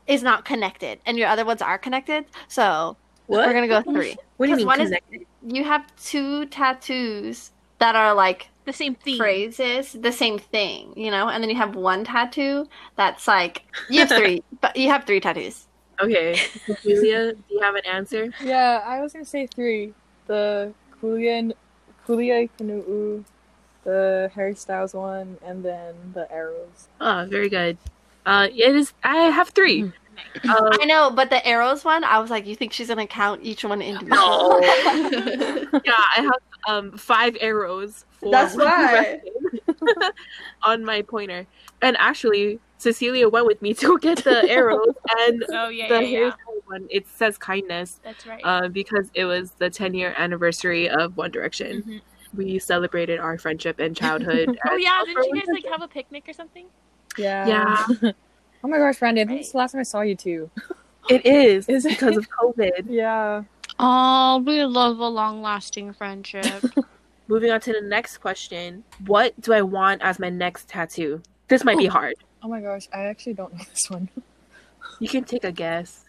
is not connected, and your other ones are connected. So What? we're gonna go 3. What do you 'Cause mean one is- connected? You have 2 tattoos that are like The same theme. phrases, the same thing, you know, and then you have 1 tattoo that's like you have 3, but you have 3 tattoos. Okay, Julia, do you have an answer? Yeah, I was gonna say 3. The Kulia Kanu'u, the Harry Styles one, and then the arrows. Oh, very good. It is. I have 3. I know, but the arrows one, I was like, you think she's gonna count each one individually? No. Yeah, I have 5 arrows. For That's why. on my pointer, and actually, Cecilia went with me to get the arrows and Oh yeah, the yeah, yeah. hairstyle one. It says kindness, That's right. because it was the 10-year anniversary of One Direction. Mhm. We celebrated our friendship and childhood. Oh as yeah, well didn't for you One guys like Direction. have a picnic or something? Yeah. Yeah. Oh my gosh, Randy, I think Right. this is the last time I saw you too. It is. Is it? Because of COVID. Yeah. Oh, we love a long-lasting friendship. Moving on to the next question. What do I want as my next tattoo? This might be hard. Oh my gosh, I actually don't know this one. You can take a guess.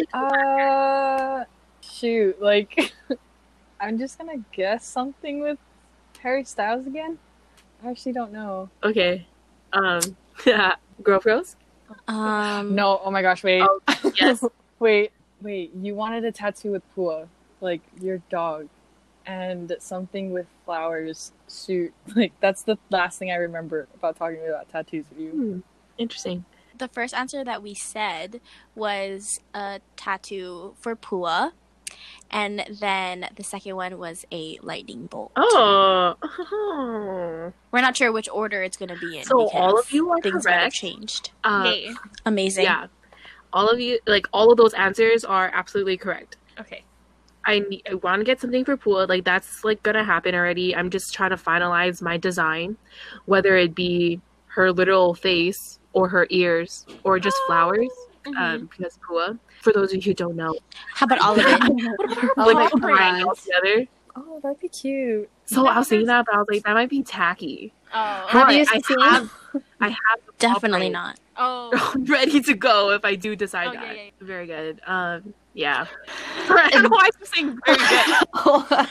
Shoot, like, I'm just gonna guess something with Harry Styles again. I actually don't know. Okay. Girl Pros? No, oh my gosh, wait. Oh, yes. wait, you wanted a tattoo with Pua, like your dog, and something with flowers. Shoot, like that's the last thing I remember about talking about tattoos with you. Interesting. The first answer that we said was a tattoo for Pua, and then the second one was a lightning bolt. Oh. We're not sure which order it's going to be in. So because all of you are things might have correct. changed. Yay. Amazing. Yeah. All of you, like, all of those answers are absolutely correct. Okay. I want to get something for Pua. Like, that's, like, gonna happen already. I'm just trying to finalize my design, whether it be her literal face or her ears or just flowers, because Pua, for those of you who don't know, How about all of it? What about her Oh like, my paw print? combine all together. Oh, that'd be cute. So I was thinking that, but I was like, that might be tacky. Oh. Have But you I seen- have the paw Definitely print not. Oh. ready to go if I do decide Oh, that. yeah. Very good. Yeah. I don't know why I'm saying very good.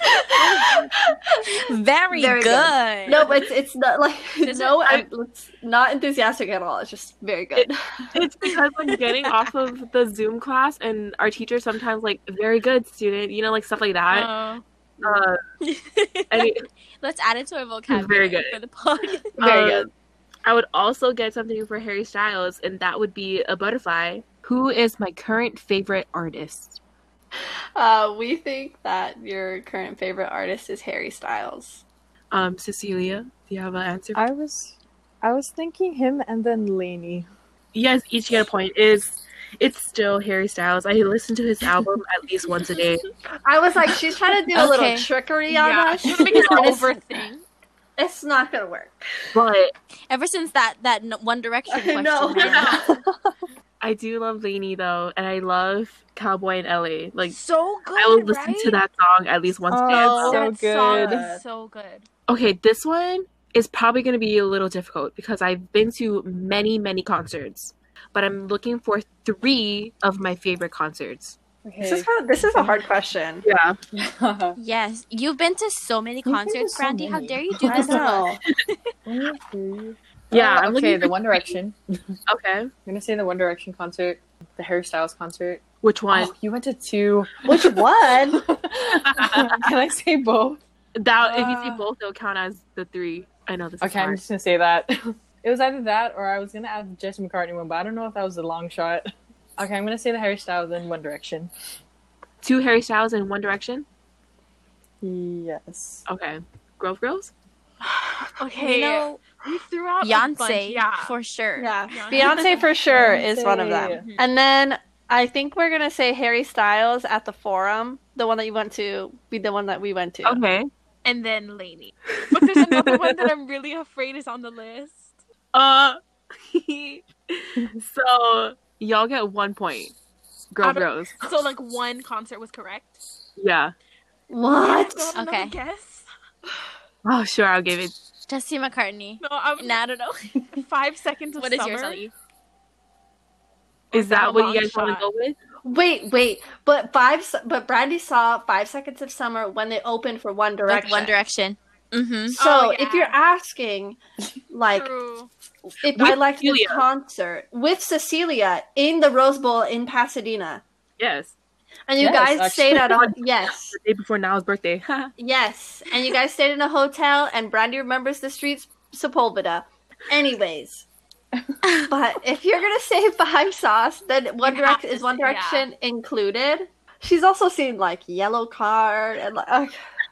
Very, Very good. No, but it's not like Is it's not enthusiastic at all. It's just very good. It's because I'm getting off of the Zoom class and our teacher sometimes like very good student, you know, like stuff like that. Oh. And Let's add it to our vocabulary good. for the podcast. Very good. I would also get something for Harry Styles, and that would be a butterfly. Who is my current favorite artist? We think that your current favorite artist is Harry Styles. Cecilia, do you have an answer? I was thinking him and then Lainey. You guys each get a point. It's still Harry Styles. I listen to his album at least once a day. I was like, she's trying to do a little Okay. trickery on Yeah. us. She's making it and over thing. it's not gonna work. But Ever since that One Direction I question. know. man. I do love Lainey though, and I love Cowboy in LA. Like So good. I will listen right? to that song at least once a day. Oh, so That song good. is so good. Okay, this one is probably going to be a little difficult because I've been to many, many concerts, but I'm looking for 3 of my favorite concerts. Okay. This is a hard question. Yeah. Yes, you've been to so many been to concerts, so Brandy. How many. dare you do I this to us? know. Yeah, I'm okay, looking the for- One Direction. Okay. I'm gonna say the One Direction concert, the Harry Styles concert. Which one? Oh, you went to 2. Which one? Can I say both? That if you say both, it'll count as the 3. I know this is Okay, I'm hard. just gonna say that. It was either that or I was gonna add the Jesse McCartney one, but I don't know if that was a long shot. Okay, I'm gonna say the Harry Styles and One Direction. 2 Harry Styles and One Direction? Yes. Okay. Grove Girls? Okay. You know, we threw out a bunch. Beyonce, Yeah. for sure. Yeah, Yeah. Beyonce for sure is one of them. Beyonce. And then I think we're gonna say Harry Styles at the Forum, the one that you went to, be the one that we went to. Okay. And then Lainey. But there's another one that I'm really afraid is on the list. So y'all get 1 point. Grove Out of- Girls. So like one concert was correct. Yeah. What? Still have another Okay. guess? Oh, sure, I'll give it. Jesse McCartney. No, I'm Nah, I don't know. 5 seconds of What is summer. yours, Ali? Is that a that what long you guys want to shot? go with? Wait. But Brandy saw 5 Seconds of Summer when they opened for One Direction. Like One Direction. Mm-hmm. So Oh, if yeah. you're asking, like, True. if With I liked this Cecilia. concert with Cecilia in the Rose Bowl in Pasadena, Yes. and you Yes, guys actually. stayed at a yes, The day before Niall's birthday. yes, and you guys stayed in a hotel, and Brandy remembers the streets Sepulveda. Anyways, but if you're gonna say Five Sauce, then One You have Direction to is One say- yeah. Direction included. She's also seen like Yellow Card and like.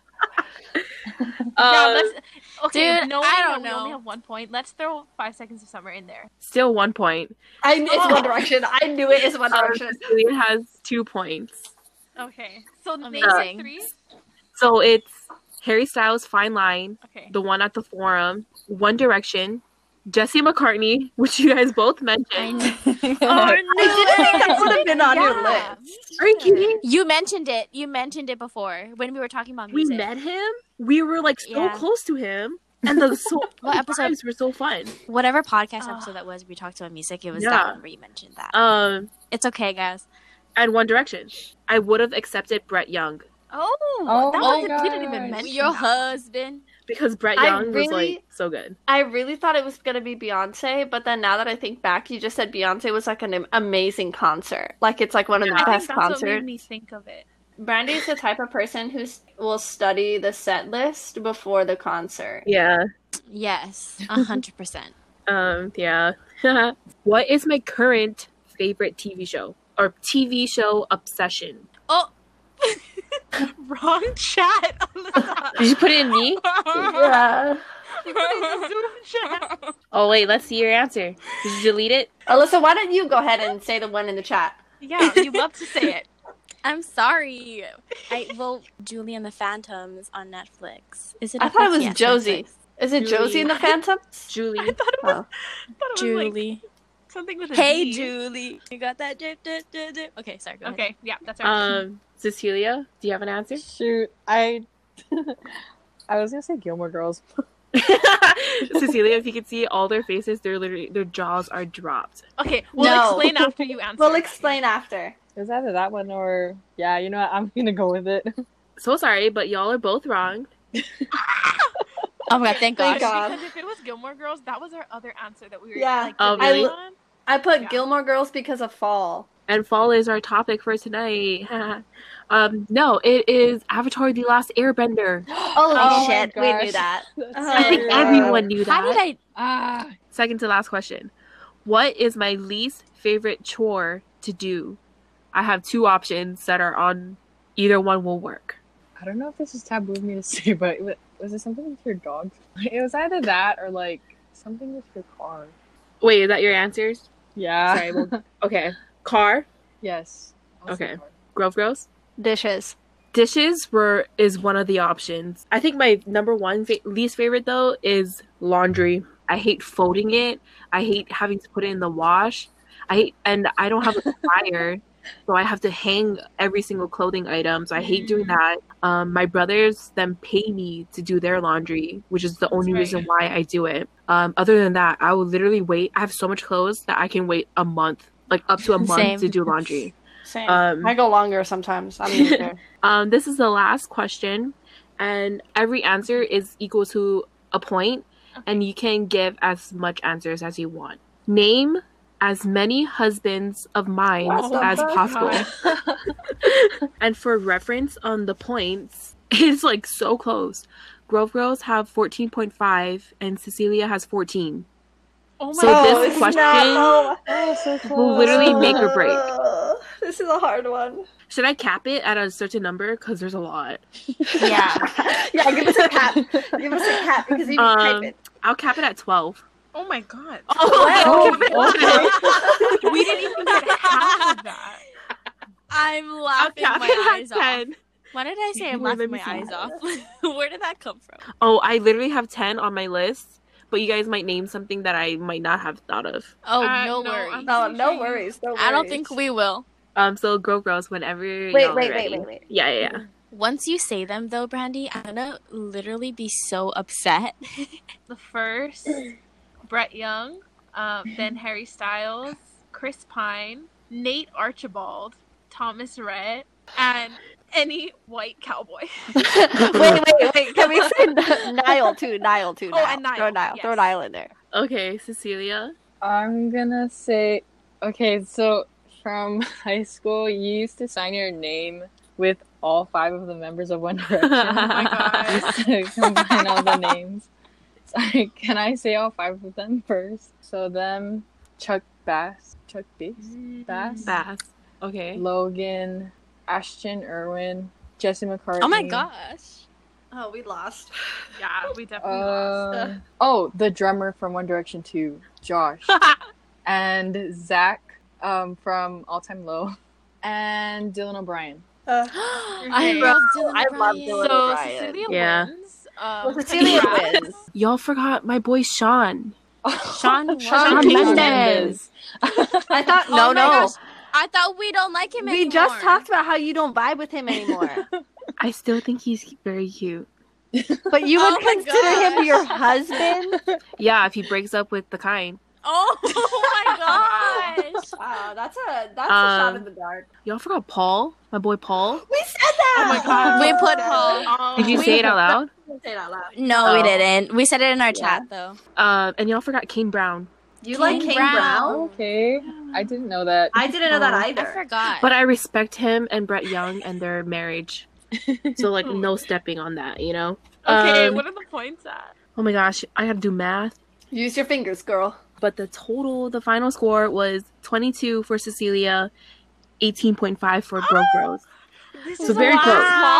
Yeah, let's. Okay, dude, knowing I that don't we know. only have 1 point, let's throw 5 Seconds of Summer in there. Still 1 point. It's One Direction. I knew it is One Direction. Cecilia has 2 points. Okay, so name Amazing. the 3. So it's Harry Styles' Fine Line, Okay. the one at the Forum, One Direction, Jesse McCartney, which you guys both mentioned. I didn't think that would have been on your Yeah. list. Are you kidding? You mentioned it. You mentioned it before when we were talking about We music. met him. We were like so Yeah. close to him, and the What episode? vibes were so fun. Whatever podcast Oh. episode that was, we talked about music. It was Yeah. that one where you mentioned that. It's okay, guys. And One Direction. I would have accepted Brett Young Oh, that my was we didn't even gosh. mention Your that. husband. because Brett I Young was really- like so good. I really thought it was gonna be Beyonce, but then now that I think back, you just said Beyonce was like an amazing concert. Like it's like one of the Yeah. I think best that's what made concerts. me think of it. Brandy is the type of person who will study the set list before the concert. Yeah. Yes, 100%. Yeah. What is my current favorite TV show or TV show obsession? Oh, Wrong chat. Alyssa. Did you put it in me? Yeah. You put it in the Zoom chat. Oh wait, let's see your answer. Did you delete it? Alyssa, why don't you go ahead and say the one in the chat? Yeah, you love to say it. I'm sorry. Julie and the Phantoms on Netflix. Is it? I thought it Netflix? was Yes, Josie. Netflix. Is it Julie. Josie and the Phantoms? Julie. I thought it was, Oh. I thought it was like Julie. something with a Hey, D. Julie. You got that? Okay, sorry. Go ahead. Okay, yeah, that's our Cecilia, do you have an answer? Shoot, I was gonna say Gilmore Girls. Cecilia, if you could see all their faces, their jaws are dropped. Okay, we'll No. explain after you answer. We'll explain after. It was either that one or yeah. You know what? I'm gonna go with it. So sorry, but y'all are both wrong. Oh my god, thank Thank gosh. God. Because if it was Gilmore Girls, that was our other answer that we were Yeah. like Oh, debating really? on. I put Yeah. Gilmore Girls because of fall. And fall is our topic for tonight. No, it is Avatar: The Last Airbender. Holy Oh my shit, we gosh. knew that. That's I think Yeah. everyone knew that. How did I? Ah, Second to last question. What is my least favorite chore to do? I have 2 options that are on either one will work. I don't know if this is taboo of me to say, but was it something with your dog? It was either that or like something with your car. Wait, is that your answers? Yeah. Sorry, well, okay. Car, Yes. I'll say Okay. car. Grove Gross. Dishes. Dishes is one of the options. I think my number one least favorite though is laundry. I hate folding it. I hate having to put it in the wash. And I don't have a dryer, so I have to hang every single clothing item. So I hate doing that. My brothers then pay me to do their laundry, which is the only right. reason why I do it. Other than that, I will literally wait. I have so much clothes that I can wait a month, like up to a month Same. to do laundry. Same. Um, I go longer sometimes. I'm used to. This is the last question, and every answer is equal to a point, and you can give as much answers as you want. Name as many husbands of mine What the as fuck? possible. And for reference on the points, it's like so close. Grove Girls have 14.5, and Cecilia has 14. Oh my So god. this it's question not- Oh, so close. will literally make or break. This is a hard one. Should I cap it at a certain number? Because there's a lot. Yeah. Yeah, give us a cap. Give us a cap because you can type it. I'll cap it at 12. Oh my god. Oh, okay. We didn't even get half of that. I'm I'll laughing cap my it eyes at off. 10. Why did I say I'm Wait, laughing let my me see. eyes off? Where did that come from? Oh, I literally have 10 on my list, but you guys might name something that I might not have thought of. Oh, no, no worries. I'm- No, no worries. No worries. I don't think we will. So Girl Girls, whenever Wait, y'all are wait, ready. wait. Yeah. Once you say them, though, Brandy, I'm gonna literally be so upset. The first, Brett Young, then Harry Styles, Chris Pine, Nate Archibald, Thomas Rhett, and any white cowboy. wait. Can we say Niall too? Niall too. Oh, and Niall. Throw Niall. Yes. Throw Niall in there. Okay, Cecilia. I'm gonna say, okay, so from high school, you used to sign your name with all 5 of the members of One Direction. Oh my God. Just to combine all the names. So, can I say all 5 of them first? So them, Chuck Bass, Bass, Bass. Okay. Logan, Ashton Irwin, Jesse McCartney. Oh my gosh. Oh, we lost. Yeah, we definitely lost. Oh, the drummer from One Direction 2, Josh. And Zach from All Time Low. And Dylan O'Brien. I Bro, love Dylan I love O'Brien. Dylan So O'Brien. Cecilia Yeah. wins. Well, Cecilia congrats. wins. Y'all forgot my boy Sean. Sean Sean Mendes. Mendes. I thought Oh no. my gosh. I thought we don't like him We anymore. just talked about how you don't vibe with him anymore. I still think he's very cute. But you would Oh my consider him gosh. your husband? Yeah, if he breaks up with the kind. Oh my gosh. Wow, that's a shot in the dark. Y'all forgot Paul? My boy Paul? We said that. Oh my God. We put Paul. Oh, Did you say it out loud? Say it out loud. No, we Oh. didn't. We said it in our Yeah. chat though. And y'all forgot Kane Brown. You like Kane Kane Brown. Brown? Okay, I didn't know that. I didn't know that Oh. I either. forgot. But I respect him and Brett Young and their marriage. So, like, no stepping on that, you know? Okay, Um, what are the points at? Oh my gosh, I gotta do math. Use your fingers, girl. But the final score was 22 for Cecilia, 18.5 for Broke Girls. This So very close.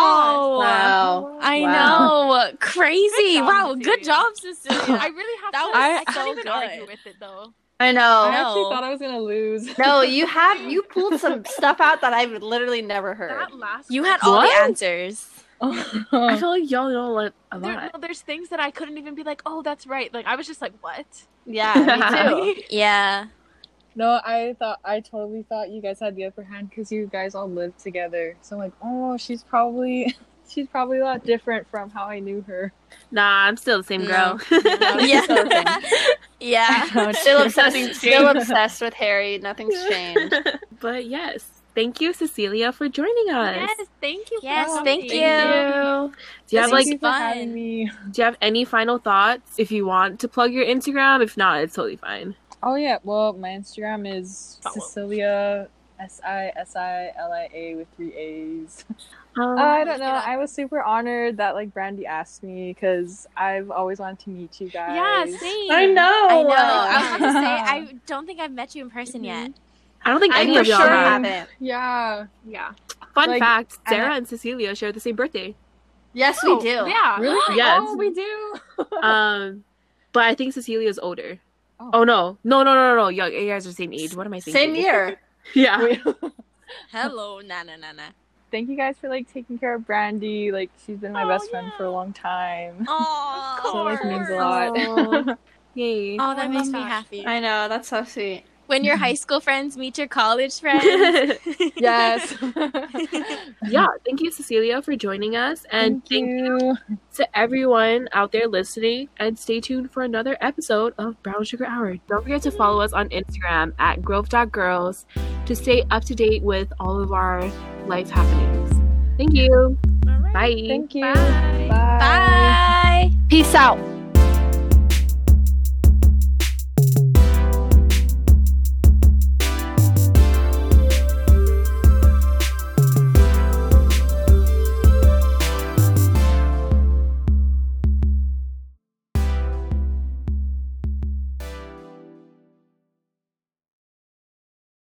Wow. I Wow. know. Crazy. Good job, Wow. Good Cecilia. job, Cecilia. I really have That to. was I so can't even good. argue with it though. I know. I No. actually thought I was gonna lose. No, you pulled some stuff out that I've literally never heard. That last You had all the What? answers. I feel like y'all know a lot. there's things that I couldn't even be like, oh, that's right. Like I was just like, what? Yeah, me too. Yeah. No, I totally thought you guys had the upper hand because you guys all lived together. So I'm like, oh, she's probably a lot different from how I knew her. Nah, I'm still the same girl. Yeah. Yeah. Still obsessed. Nothing's Still changed. obsessed with Harry. Nothing's changed. But yes, thank you, Cecilia, for joining us. Yes, thank you. for Yes, coming. thank you. Do you have This like was Thank you for having fun. me. do you have any final thoughts? If you want to plug your Instagram, if not, it's totally fine. Oh yeah, well my Instagram is Follow. Cecilia Sisilia with 3 A's. Um, I don't know. I was super honored that like Brandy asked me because I've always wanted to meet you guys. Yeah, same. I know. I know. I was about to say, I don't think I've met you in person yet. I don't think I any for of y'all sure have. haven't. Yeah. Yeah. Fun Like, fact: and Sarah I- and Cecilia share the same birthday. Yes, we do. Yeah. Really? Yes. Oh, we do. But I think Cecilia's older. Oh. Oh no, no! You guys are the same age. What am I thinking? Same year. Yeah. Wait. Hello, na. Thank you guys for like taking care of Brandy. Like she's been my Oh, best friend yeah. for a long time. Oh, So like means a Oh. lot. Yay. Oh, that Oh, makes me gosh. happy. I know. That's so sweet. When your high school friends meet your college friends. Yes. Yeah, thank you, Cecilia, for joining us. And Thank you. to everyone out there listening. And stay tuned for another episode of Brown Sugar Hour. Don't forget to follow us on Instagram at grove.girls to stay up to date with all of our life happenings. Thank you. All right. Bye. Thank you. Bye. Bye. Bye. Peace out.